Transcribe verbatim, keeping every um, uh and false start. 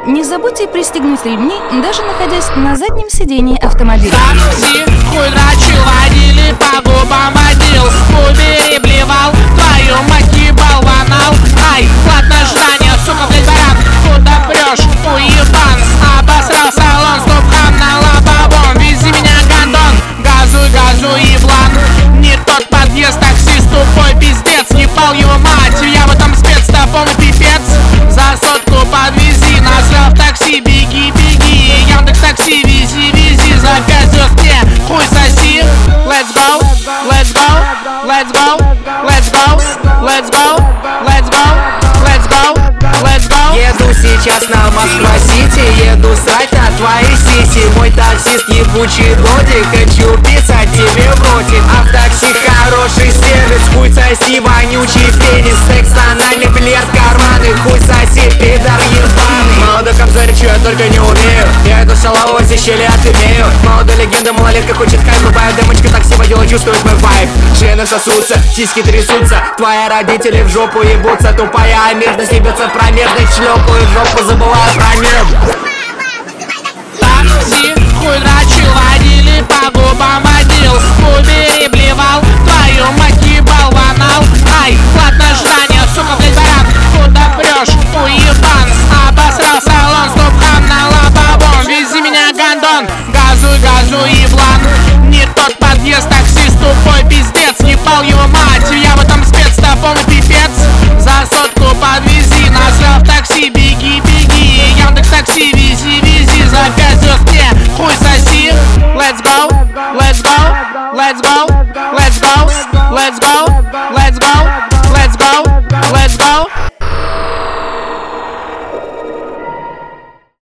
Не забудьте пристегнуть ремни, даже находясь на заднем сидении автомобиля. Такси, хуй дрочил, водили, по губам водил, убери, блевал, твою мать ебал, ванал. Ай, ладно ждание, сука, блядь, баран, куда прешь, уебан? Обосрал салон, стоп-хам на лобовом, вези меня, гандон, газуй, газуй, еблан. Не тот подъезд, таксист, тупой пиздец, ебал его мать, я в этом спец, да полный пипец. За сотку подвези, насрал в такси, беги, беги, Яндекс такси, вези, вези, за пять звезд мне хуй соси. Let's go, let's go, let's go, let's go, let's go, let's go, let's go, let's go. Еду сейчас на Москва-Сити, еду срать на твои сиси. Мой таксист ебучий додик, хочу писать тебе в ротик. А в такси хороший сервис, хуй соси, вонючий пенис, секс, анальный билет, карманы, хуй соси, пидор ебаный. Молодой Кобзарь, чё я только не умею, я эту шалаву щели отымею. Молодая легенда, малолетка хочет кайф, любая демочка такси водила, чувствует мой вайб. Члены сосутся, сиськи трясутся, твои родители в жопу ебутся. Тупая межность ебется в промежность, шлепаю в жопу, забываю про мир.